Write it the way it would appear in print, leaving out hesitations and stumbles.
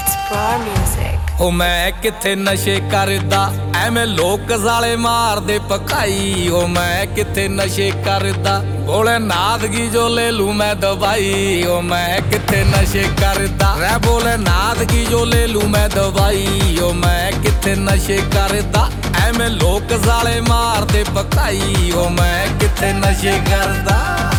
It's Bar Music. ਹੋ ਮੈਂ ਕਿੱਥੇ ਨਸ਼ੇ ਕਰਦਾ ਐਵੇਂ ਲੋਕ ਜ਼ਾਲੇ ਮਾਰਦੇ ਪਕਾਈ। ਹੋ ਮੈਂ ਕਿੱਥੇ ਨਸ਼ੇ ਕਰਦਾ ਬੋਲੇ ਨਾਦਗੀ ਜੋ ਲੈ ਲੂ ਮੈਂ ਦਵਾਈ। ਹੋ ਮੈਂ ਕਿੱਥੇ ਨਸ਼ੇ ਕਰਦਾ ਰਹਿ ਬੋਲੇ ਨਾਦਗੀ ਜੋ ਲੈ ਲੂ ਮੈਂ ਦਵਾਈ। ਹੋ ਮੈਂ ਕਿੱਥੇ ਨਸ਼ੇ ਕਰਦਾ ਐਵੇਂ ਲੋਕ ਜ਼ਾਲੇ ਮਾਰਦੇ ਪਕਾਈ। ਹੋ ਮੈਂ ਕਿੱਥੇ ਨਸ਼ੇ ਕਰਦਾ।